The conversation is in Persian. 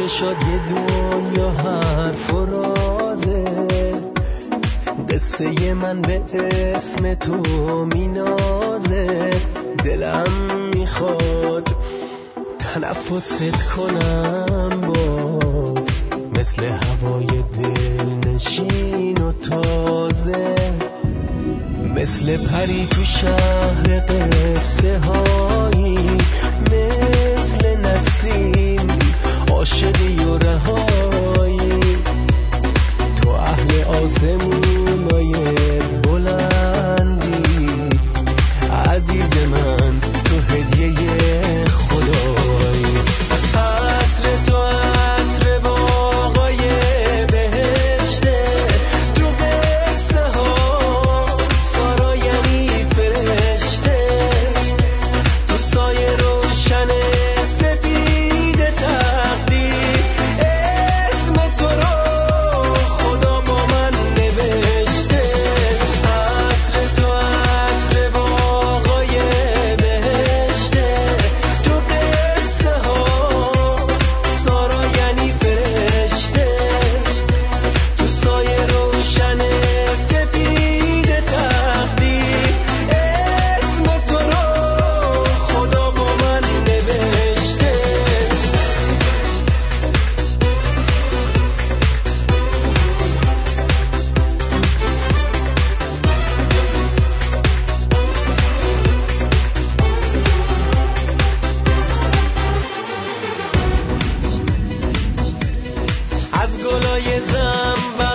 چه شد یه دنیا حرف و رازه، قصه من به اسم تو مینازه. دلم میخواد تنفست کنم باز، مثل هوای دلنشین و تازه، مثل پری تو شهر قصه هایی، مثل نسیم عاشقی و رهایی. تو اهل آسمونای بلندی، عزیز من تو هدیه خدایی. عطر تو عطر باغای بهشته، تو قصه ها سارا یعنی فرشته، تو سایه روشن سفید تقدیر، اسم تو رو خدا با من نوشته. عطر تو عطر باغای بهشته، تو قصه ها سارا یعنی فرشته، تو سایه روشن سفید تقدیر، اسم تو رو خدا با من نوشته. از گلای زنبق